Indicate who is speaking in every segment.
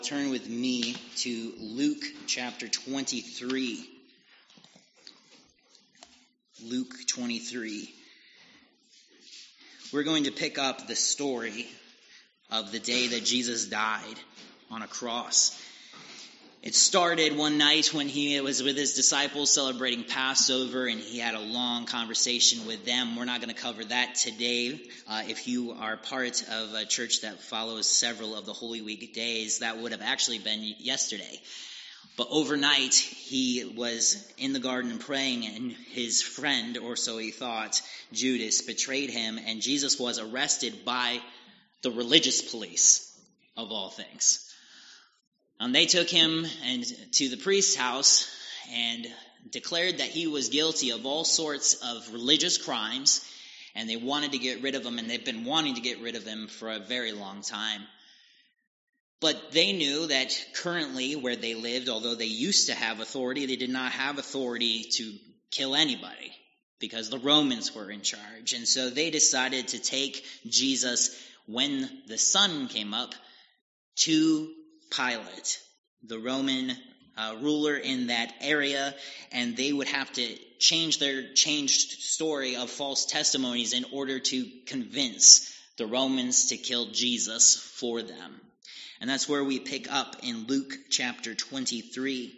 Speaker 1: Turn with me to Luke chapter 23. Luke 23. We're going to pick up the story of the day that Jesus died on a cross. It started one night when he was with his disciples celebrating Passover, and he had a long conversation with them. We're not going to cover that today. If you are part of a church that follows several of the Holy Week days, that would have actually been yesterday. But overnight, he was in the garden praying, and his friend, or so he thought, Judas, betrayed him, and Jesus was arrested by the religious police, of all things. And they took him to the priest's house and declared that he was guilty of all sorts of religious crimes, and they wanted to get rid of him, and they've been wanting to get rid of him for a very long time. But they knew that currently where they lived, although they used to have authority, they did not have authority to kill anybody because the Romans were in charge. And so they decided to take Jesus when the sun came up to Pilate, the Roman ruler in that area, and they would have to change their changed story of false testimonies in order to convince the Romans to kill Jesus for them. And that's where we pick up in Luke chapter 23.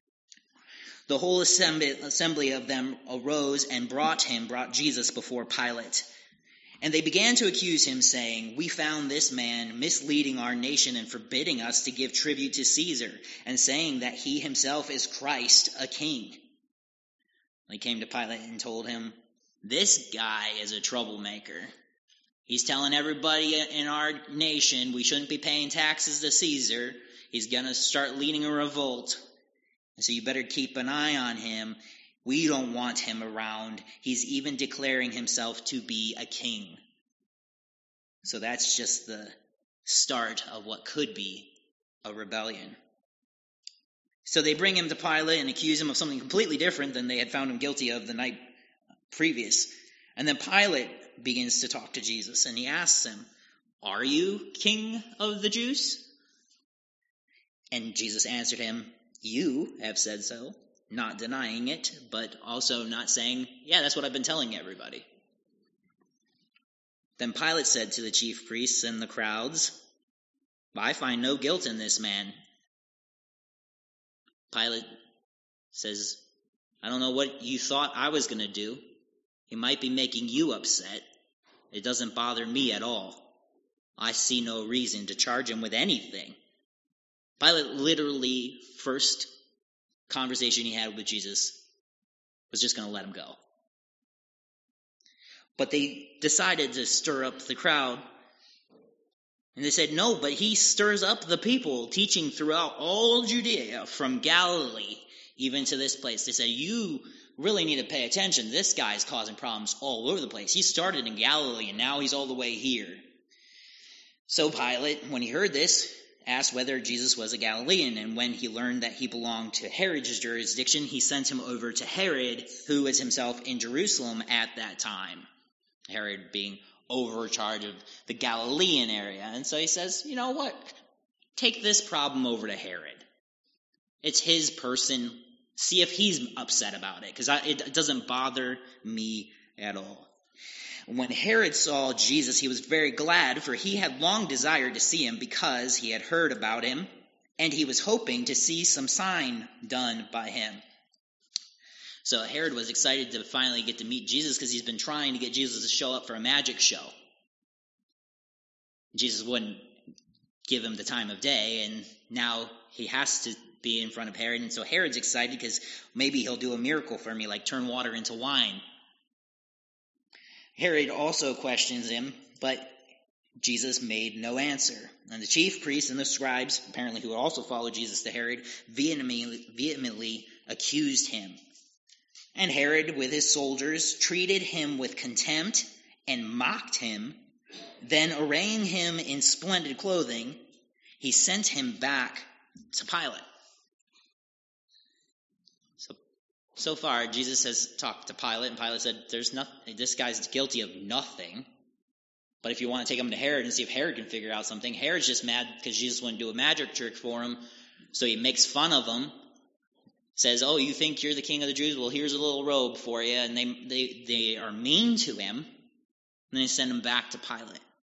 Speaker 1: The whole assembly of them arose and brought Jesus before Pilate. And they began to accuse him, saying, "We found this man misleading our nation and forbidding us to give tribute to Caesar, and saying that he himself is Christ, a king." They came to Pilate and told him, "This guy is a troublemaker. He's telling everybody in our nation we shouldn't be paying taxes to Caesar. He's going to start leading a revolt. And so you better keep an eye on him. We don't want him around. He's even declaring himself to be a king." So that's just the start of what could be a rebellion. So they bring him to Pilate and accuse him of something completely different than they had found him guilty of the night previous. And then Pilate begins to talk to Jesus, and he asks him, "Are you king of the Jews?" And Jesus answered him, "You have said so." Not denying it, but also not saying, "Yeah, that's what I've been telling everybody." Then Pilate said to the chief priests and the crowds, "I find no guilt in this man." Pilate says, "I don't know what you thought I was going to do. He might be making you upset. It doesn't bother me at all. I see no reason to charge him with anything." Pilate literally, first conversation he had with Jesus, was just going to let him go. But they decided to stir up the crowd. And they said, "No, but he stirs up the people, teaching throughout all Judea, from Galilee even to this place." They said, "You really need to pay attention. This guy's causing problems all over the place. He started in Galilee, and now he's all the way here." So Pilate, when he heard this, asked whether Jesus was a Galilean, and when he learned that he belonged to Herod's jurisdiction, he sent him over to Herod, who was himself in Jerusalem at that time, Herod being overcharge of the Galilean area. And so he says, "You know what? Take this problem over to Herod. It's his person. See if he's upset about it, because it doesn't bother me at all." When Herod saw Jesus, he was very glad, for he had long desired to see him because he had heard about him, and he was hoping to see some sign done by him. So Herod was excited to finally get to meet Jesus, because he's been trying to get Jesus to show up for a magic show. Jesus wouldn't give him the time of day, and now he has to be in front of Herod. And so Herod's excited because maybe he'll do a miracle for me, like turn water into wine. Herod also questions him, but Jesus made no answer. And the chief priests and the scribes, apparently who also followed Jesus to Herod, vehemently accused him. And Herod, with his soldiers, treated him with contempt and mocked him. Then, arraying him in splendid clothing, he sent him back to Pilate. So far, Jesus has talked to Pilate, and Pilate said, "There's nothing. This guy's guilty of nothing. But if you want to take him to Herod and see if Herod can figure out something, Herod's just mad because Jesus wouldn't do a magic trick for him. So he makes fun of him, says, oh, you think you're the king of the Jews? Well, here's a little robe for you. And they are mean to him. And then they send him back to Pilate.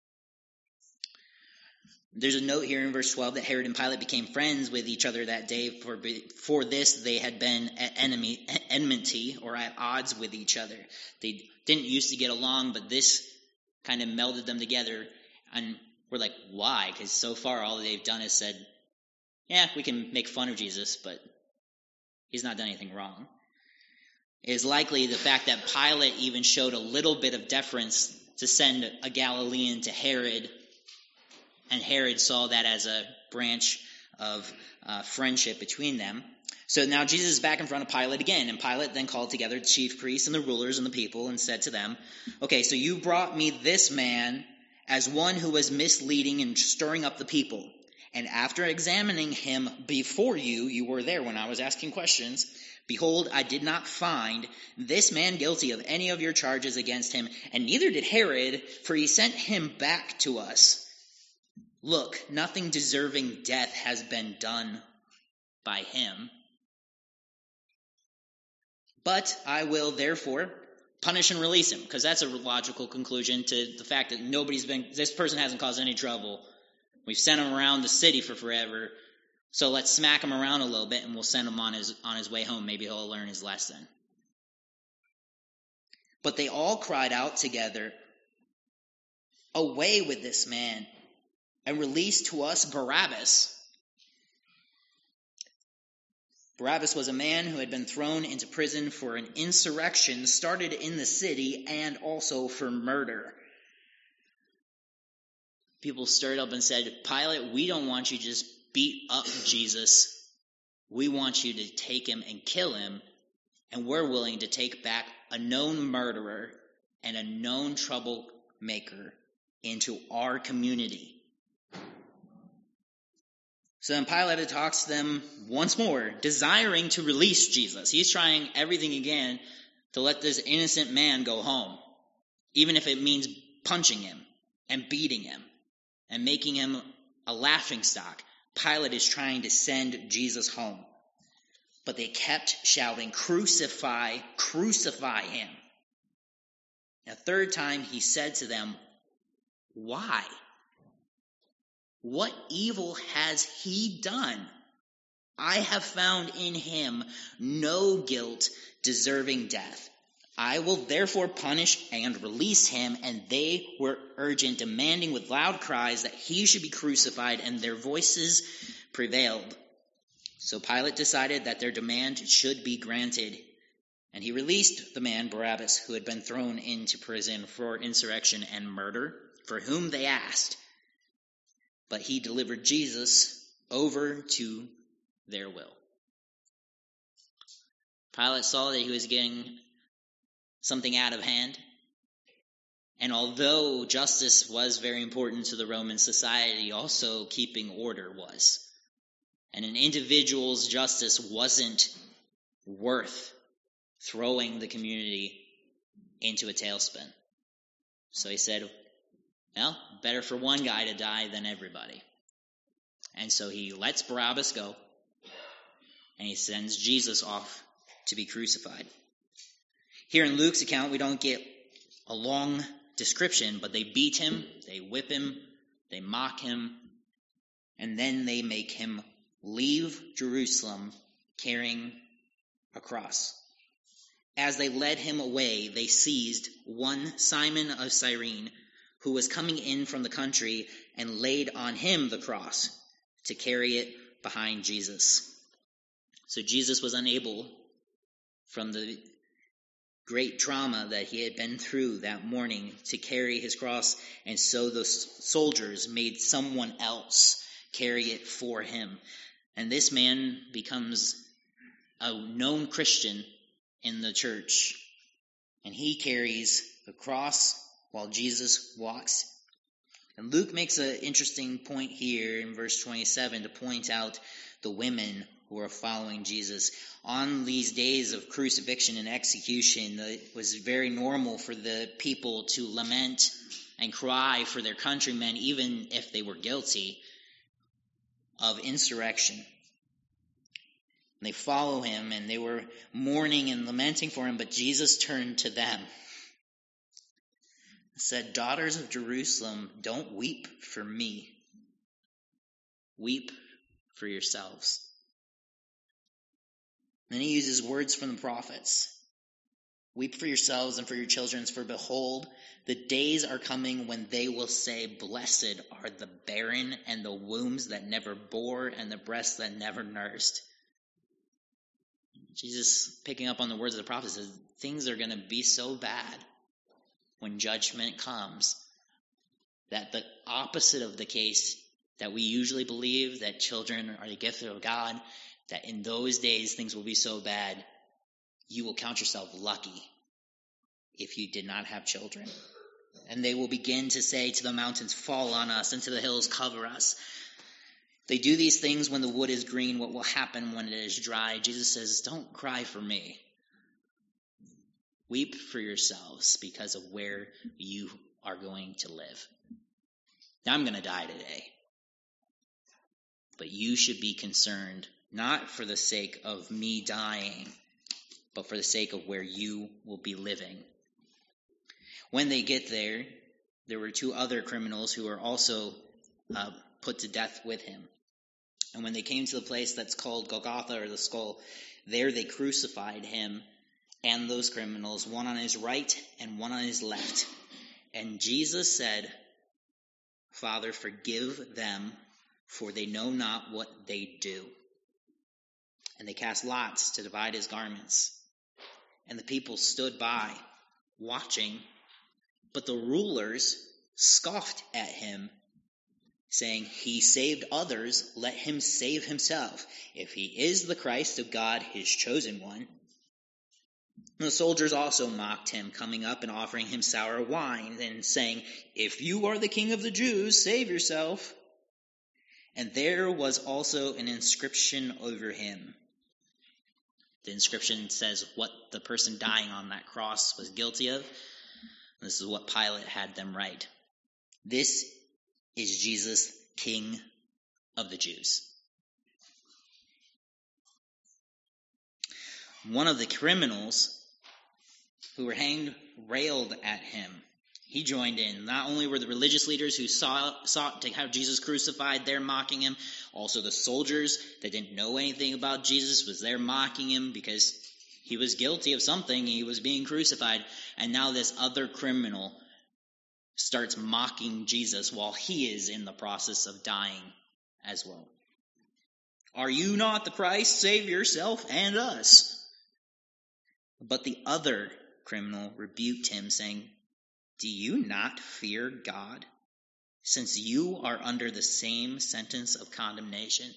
Speaker 1: There's a note here in verse 12 that Herod and Pilate became friends with each other that day. For this, they had been at enmity or at odds with each other. They didn't used to get along, but this kind of melded them together. And we're like, why? Because so far all they've done is said, yeah, we can make fun of Jesus, but he's not done anything wrong. It is likely the fact that Pilate even showed a little bit of deference to send a Galilean to Herod, and Herod saw that as a branch of friendship between them. So now Jesus is back in front of Pilate again, and Pilate then called together the chief priests and the rulers and the people and said to them, okay, so you brought me this man as one who was misleading and stirring up the people. And after examining him before you, you were there when I was asking questions, behold, I did not find this man guilty of any of your charges against him, and neither did Herod, for he sent him back to us. Look, nothing deserving death has been done by him. But I will therefore punish and release him, because that's a logical conclusion to the fact that this person hasn't caused any trouble. We've sent him around the city for forever, so let's smack him around a little bit and we'll send him on his way home. Maybe he'll learn his lesson. But they all cried out together, away with this man, and release to us Barabbas. Barabbas was a man who had been thrown into prison for an insurrection started in the city and also for murder. People stirred up and said, Pilate, we don't want you to just beat up Jesus. We want you to take him and kill him, and we're willing to take back a known murderer and a known troublemaker into our community. So then Pilate talks to them once more, desiring to release Jesus. He's trying everything again to let this innocent man go home, even if it means punching him and beating him and making him a laughingstock. Pilate is trying to send Jesus home. But they kept shouting, crucify, crucify him. A third time he said to them, why? What evil has he done? I have found in him no guilt deserving death. I will therefore punish and release him. And they were urgent, demanding with loud cries that he should be crucified, and their voices prevailed. So Pilate decided that their demand should be granted, and he released the man Barabbas, who had been thrown into prison for insurrection and murder, for whom they asked. But he delivered Jesus over to their will. Pilate saw that he was getting something out of hand. And although justice was very important to the Roman society, also keeping order was. And an individual's justice wasn't worth throwing the community into a tailspin. So he said, well, better for one guy to die than everybody. And so he lets Barabbas go, and he sends Jesus off to be crucified. Here in Luke's account, we don't get a long description, but they beat him, they whip him, they mock him, and then they make him leave Jerusalem carrying a cross. As they led him away, they seized one Simon of Cyrene, who was coming in from the country, and laid on him the cross to carry it behind Jesus. So Jesus was unable, from the great trauma that he had been through that morning, to carry his cross, and so the soldiers made someone else carry it for him. And this man becomes a known Christian in the church, and he carries the cross while Jesus walks. And Luke makes an interesting point here in verse 27 to point out the women who are following Jesus. On these days of crucifixion and execution, it was very normal for the people to lament and cry for their countrymen, even if they were guilty of insurrection. And they follow him, and they were mourning and lamenting for him, but Jesus turned to them and said, "Daughters of Jerusalem, don't weep for me. Weep for yourselves." Then he uses words from the prophets. "Weep for yourselves and for your children, for behold, the days are coming when they will say, Blessed are the barren and the wombs that never bore and the breasts that never nursed." Jesus, picking up on the words of the prophet, says things are going to be so bad when judgment comes that the opposite of the case that we usually believe, that children are the gift of God, that in those days things will be so bad, you will count yourself lucky if you did not have children. And they will begin to say to the mountains, "Fall on us," and to the hills, "Cover us." They do these things when the wood is green. What will happen when it is dry? Jesus says, don't cry for me. Weep for yourselves because of where you are going to live. Now, I'm going to die today. But you should be concerned, not for the sake of me dying, but for the sake of where you will be living. When they get there, there were two other criminals who were also put to death with him. And when they came to the place that's called Golgotha, or the skull, there they crucified him and those criminals, one on his right and one on his left. And Jesus said, "Father, forgive them, for they know not what they do." And they cast lots to divide his garments. And the people stood by, watching, but the rulers scoffed at him, saying, "He saved others, let him save himself, if he is the Christ of God, his chosen one." And the soldiers also mocked him, coming up and offering him sour wine, and saying, "If you are the King of the Jews, save yourself." And there was also an inscription over him. The inscription says what the person dying on that cross was guilty of. This is what Pilate had them write. "This is Jesus, King of the Jews." One of the criminals who were hanged railed at him. He joined in. Not only were the religious leaders who sought to have Jesus crucified there mocking him, also the soldiers that didn't know anything about Jesus was there mocking him because he was guilty of something. He was being crucified. And now this other criminal starts mocking Jesus while he is in the process of dying as well. "Are you not the Christ? Save yourself and us." But the other criminal rebuked him, saying, "Do you not fear God, since you are under the same sentence of condemnation?"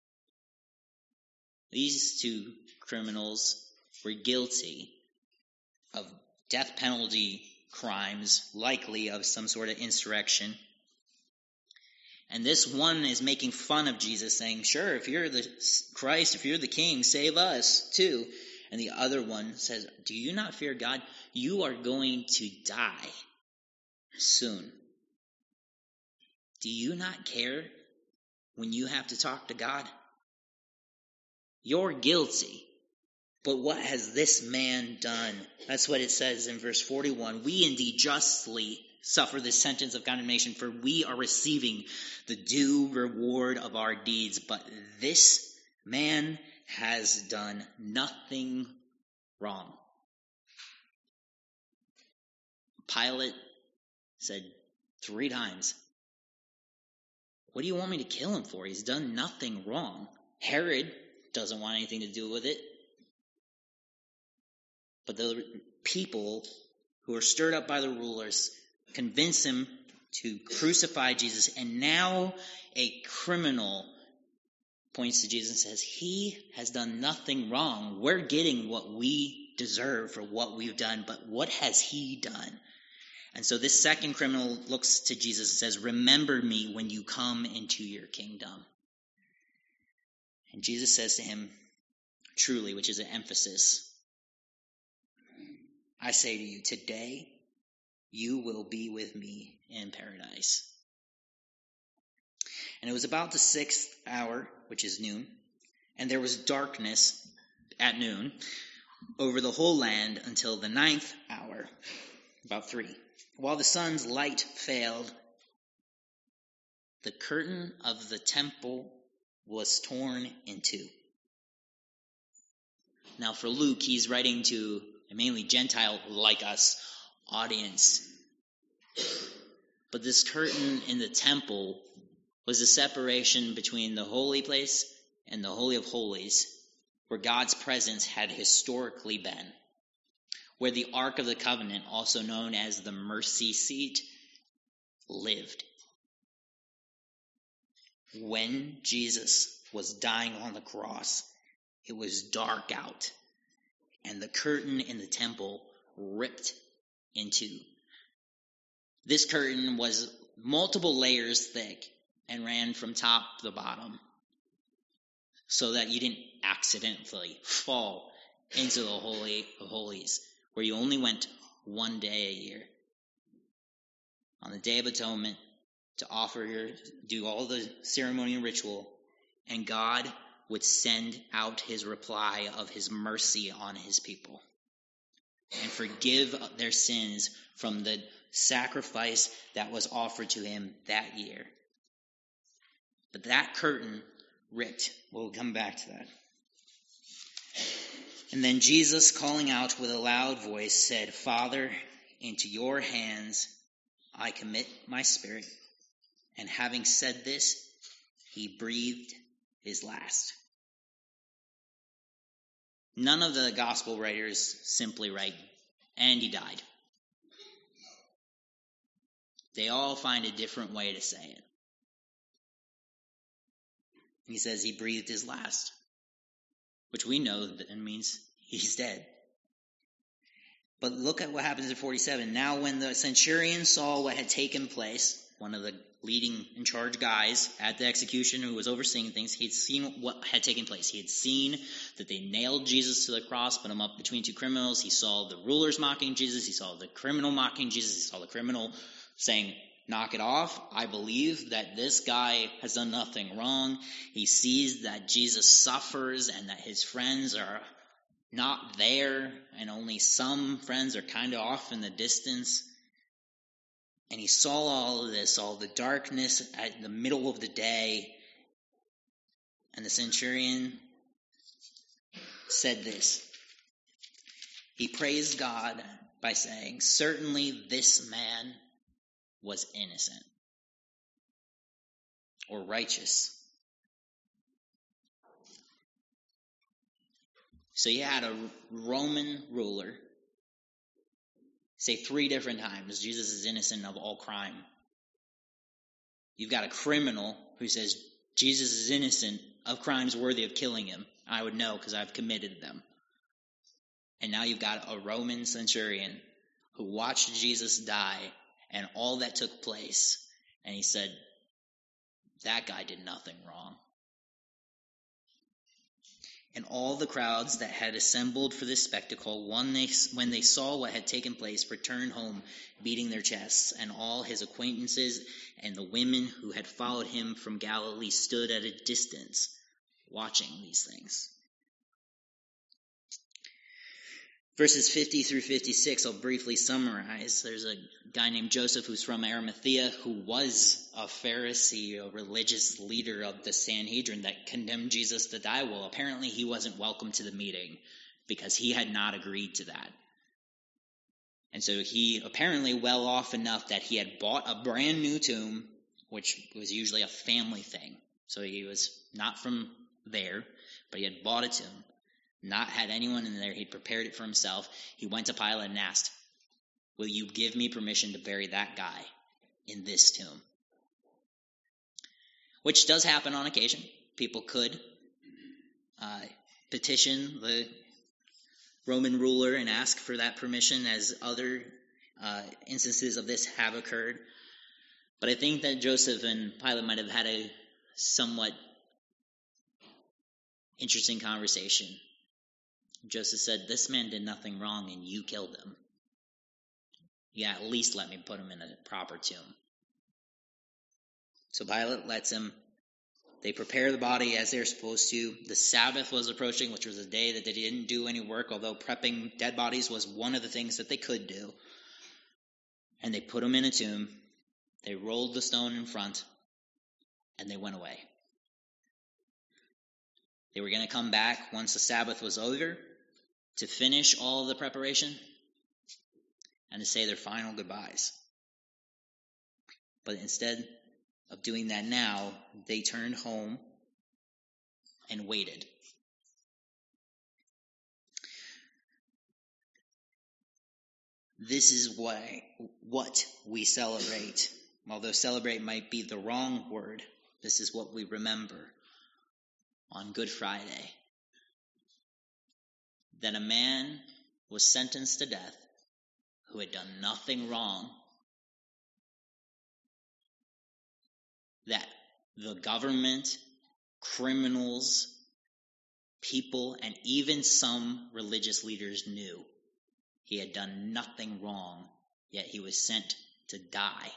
Speaker 1: These two criminals were guilty of death penalty crimes, likely of some sort of insurrection. And this one is making fun of Jesus, saying, "Sure, if you're the Christ, if you're the King, save us too." And the other one says, "Do you not fear God? You are going to die soon. Do you not care when you have to talk to God? You're guilty. But what has this man done?" That's what it says in verse 41. "We indeed justly suffer this sentence of condemnation, for we are receiving the due reward of our deeds. But this man has done nothing wrong." Pilate said 3 times, "What do you want me to kill him for? He's done nothing wrong." Herod doesn't want anything to do with it. But the people who are stirred up by the rulers convince him to crucify Jesus. And now a criminal points to Jesus and says, "He has done nothing wrong. We're getting what we deserve for what we've done, but what has he done?" And so this second criminal looks to Jesus and says, "Remember me when you come into your kingdom." And Jesus says to him, truly, which is an emphasis, "I say to you, today you will be with me in paradise. And it was about the 6th hour, which is noon, and there was darkness at noon over the whole land until the 9th hour, about 3. While the sun's light failed, the curtain of the temple was torn in two. Now for Luke, he's writing to a mainly Gentile like us audience. But this curtain in the temple was the separation between the holy place and the Holy of Holies, where God's presence had historically been, where the Ark of the Covenant, also known as the mercy seat, lived. When Jesus was dying on the cross, it was dark out, and the curtain in the temple ripped in two. This curtain was multiple layers thick and ran from top to bottom so that you didn't accidentally fall into the Holy of Holies, where you only went one day a year. On the Day of Atonement, to do all the ceremony and ritual, and God would send out his reply of his mercy on his people and forgive their sins from the sacrifice that was offered to him that year. But that curtain ripped. We'll come back to that. And then Jesus, calling out with a loud voice, said, Father, into your hands I commit my spirit. And having said this, he breathed his last. None of the gospel writers simply write, and he died. They all find a different way to say it. He says he breathed his last, which we know that means he's dead. But look at what happens in 47. Now when the centurion saw what had taken place, one of the leading in charge guys at the execution who was overseeing things, he had seen what had taken place. He had seen that they nailed Jesus to the cross, put him up between two criminals. He saw the rulers mocking Jesus. He saw the criminal mocking Jesus. He saw the criminal saying, knock it off. I believe that this guy has done nothing wrong. He sees that Jesus suffers and that his friends are not there, and only some friends are kind of off in the distance. And he saw all of this, all the darkness at the middle of the day. And the centurion said this. He praised God by saying, certainly this man was innocent or righteous. So you had a Roman ruler say 3 different times, Jesus is innocent of all crime. You've got a criminal who says, Jesus is innocent of crimes worthy of killing him. I would know because I've committed them. And now you've got a Roman centurion who watched Jesus die and all that took place. And he said, that guy did nothing wrong. And all the crowds that had assembled for this spectacle, when they saw what had taken place, returned home, beating their chests. And all his acquaintances and the women who had followed him from Galilee stood at a distance, watching these things. Verses 50 through 56, I'll briefly summarize. There's a guy named Joseph who's from Arimathea who was a Pharisee, a religious leader of the Sanhedrin that condemned Jesus to die. Well, apparently he wasn't welcome to the meeting because he had not agreed to that. And so he apparently well off enough that he had bought a brand new tomb, which was usually a family thing. So he was not from there, but he had bought a tomb. Not had anyone in there. He'd prepared it for himself. He went to Pilate and asked, will you give me permission to bury that guy in this tomb? Which does happen on occasion. People could petition the Roman ruler and ask for that permission, as other instances of this have occurred. But I think that Joseph and Pilate might have had a somewhat interesting conversation. Joseph said, this man did nothing wrong and you killed him. Yeah, at least let me put him in a proper tomb. So Pilate lets him. They prepare the body as they're supposed to. The Sabbath was approaching, which was a day that they didn't do any work, although prepping dead bodies was one of the things that they could do. And they put him in a tomb. They rolled the stone in front, and they went away. They were going to come back once the Sabbath was over to finish all the preparation and to say their final goodbyes. But instead of doing that now, they turned home and waited. This is what we celebrate. Although celebrate might be the wrong word, this is what we remember on Good Friday. That a man was sentenced to death who had done nothing wrong. That the government, criminals, people, and even some religious leaders knew he had done nothing wrong, yet he was sent to die.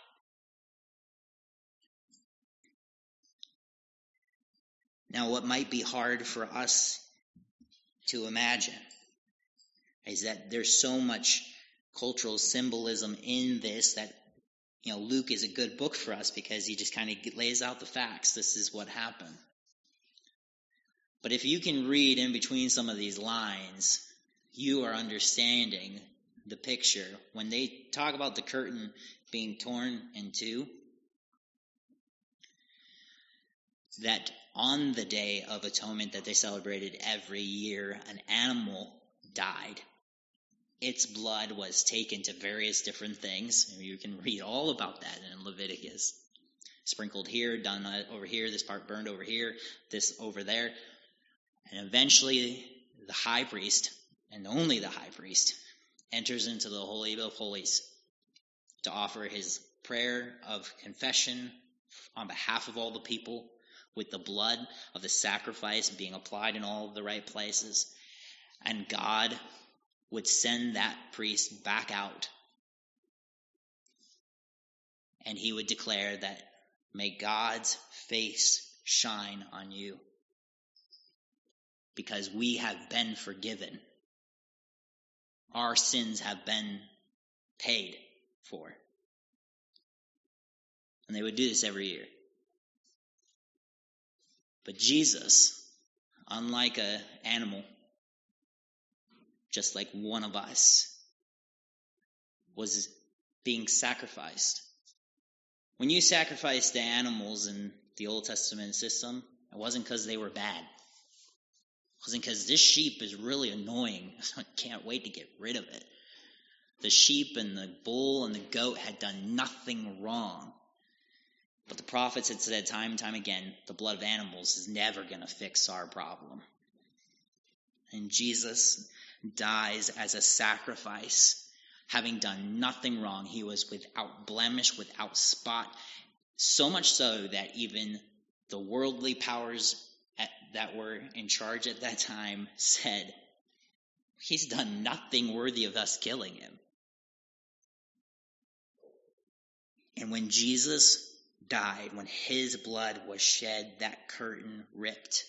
Speaker 1: Now, what might be hard for us to imagine is that there's so much cultural symbolism in this that, Luke is a good book for us because he just kind of lays out the facts. This is what happened. But if you can read in between some of these lines, you are understanding the picture. When they talk about the curtain being torn in two, that on the Day of Atonement that they celebrated every year, an animal died. Its blood was taken to various different things. You can read all about that in Leviticus. Sprinkled here, done over here, this part burned over here, this over there. And eventually the high priest, and only the high priest, enters into the Holy of Holies to offer his prayer of confession on behalf of all the people, with the blood of the sacrifice being applied in all of the right places. And God would send that priest back out. And he would declare that, may God's face shine on you, because we have been forgiven. Our sins have been paid for. And they would do this every year. But Jesus, unlike an animal, just like one of us, was being sacrificed. When you sacrificed the animals in the Old Testament system, it wasn't because they were bad. It wasn't because this sheep is really annoying. I can't wait to get rid of it. The sheep and the bull and the goat had done nothing wrong. But the prophets had said time and time again, the blood of animals is never going to fix our problem. And Jesus dies as a sacrifice, having done nothing wrong. He was without blemish, without spot, so much so that even the worldly powers that were in charge at that time said, he's done nothing worthy of us killing him. And when Jesus died, when his blood was shed, that curtain ripped.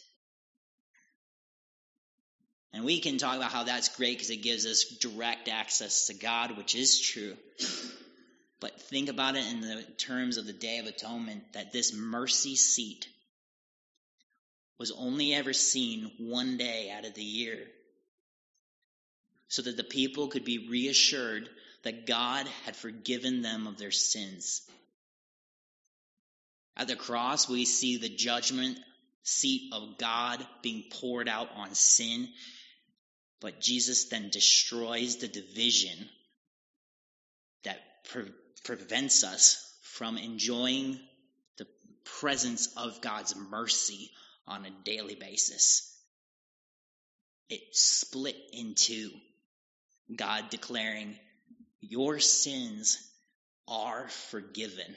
Speaker 1: And we can talk about how that's great because it gives us direct access to God, which is true. But think about it in the terms of the Day of Atonement, that this mercy seat was only ever seen one day out of the year, so that the people could be reassured that God had forgiven them of their sins. At the cross, we see the judgment seat of God being poured out on sin, but Jesus then destroys the division that prevents us from enjoying the presence of God's mercy on a daily basis. It split in two, God declaring, your sins are forgiven.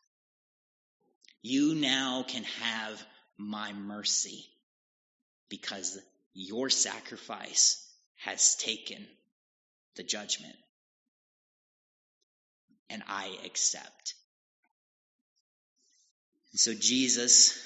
Speaker 1: You now can have my mercy because your sacrifice has taken the judgment. and I accept. And so Jesus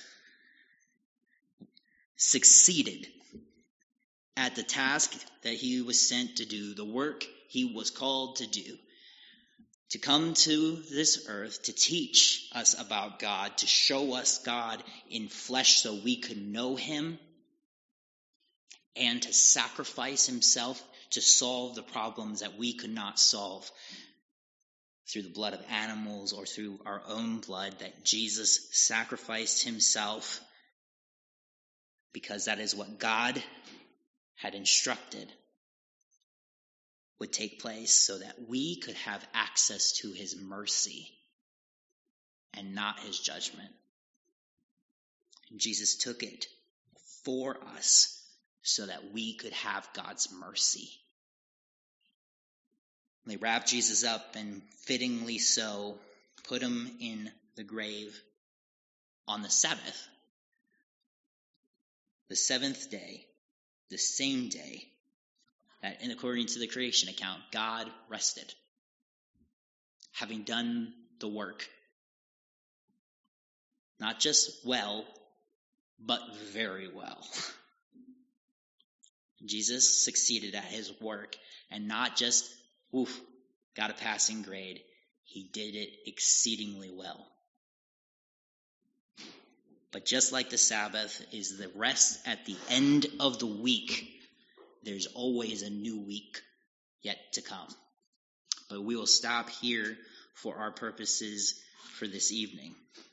Speaker 1: succeeded at the task that he was sent to do, the work he was called to do, to come to this earth, to teach us about God, to show us God in flesh so we could know him, and to sacrifice himself to solve the problems that we could not solve through the blood of animals or through our own blood, that Jesus sacrificed himself because that is what God had instructed would take place so that we could have access to his mercy and not his judgment. And Jesus took it for us so that we could have God's mercy. They wrapped Jesus up and fittingly so put him in the grave on the Sabbath. The seventh day, the same day that, according to the creation account, God rested, having done the work. Not just well, but very well. Jesus succeeded at his work, and not just, got a passing grade. He did it exceedingly well. But just like the Sabbath is the rest at the end of the week, there's always a new week yet to come. But we will stop here for our purposes for this evening.